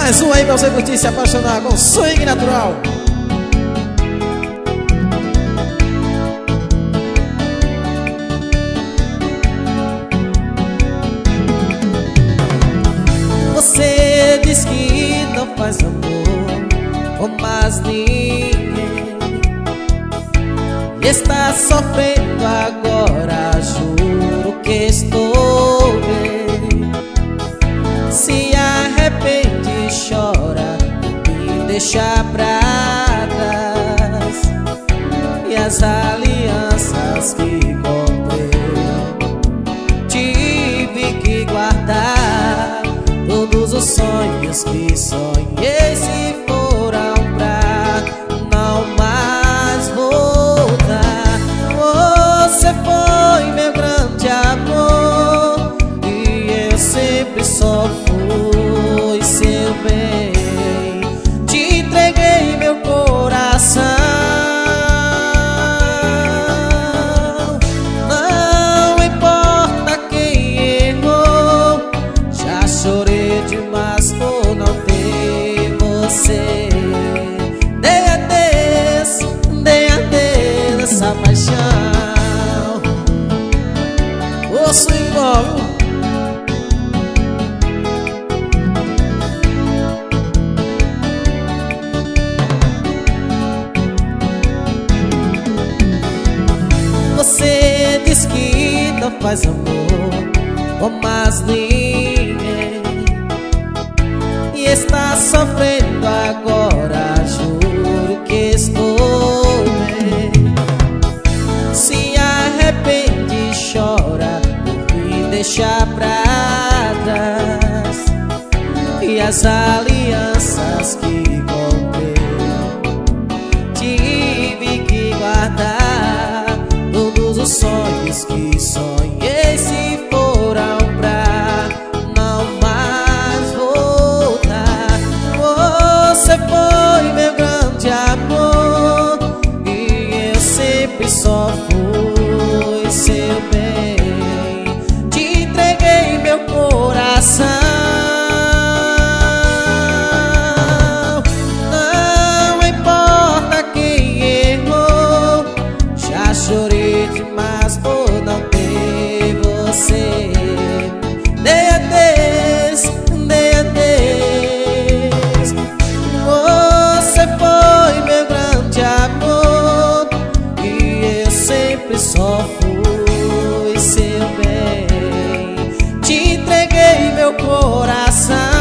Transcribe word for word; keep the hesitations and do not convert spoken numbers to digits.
Mais um aí pra você curtir e se apaixonar com swing natural. Você diz que não faz amor com mais ninguém, está sofrendo agora, juro que estou bem. Se arrepende e chora, me deixa pra trás. E as alianças que comprei, tive que guardar. Todos os sonhos que sonhei se foram pra não mais voltar. Você foi meu grande amor e eu sempre só fui seu bem. Te entreguei meu coração, não importa quem errou. Já chorei demais por não ter você. Dei adeus, dei adeus essa paixão. Ouço igual. Você diz que não faz amor com mais ninguém e está sofrendo agora, juro que estou bem. Se arrepende e chora por me deixar pra trás. E as alianças que comprei, tive que guardar. Todos os sonhos que sonhei se foram pra não mais voltar. Você foi meu grande amor e eu sempre só fui seu bem. Te entreguei meu coração, não importa quem errou. Já chorei demais por não ter você. Dei adeus, dei adeus. Você foi meu grande amor e eu sempre só fui seu bem. Te entreguei meu coração,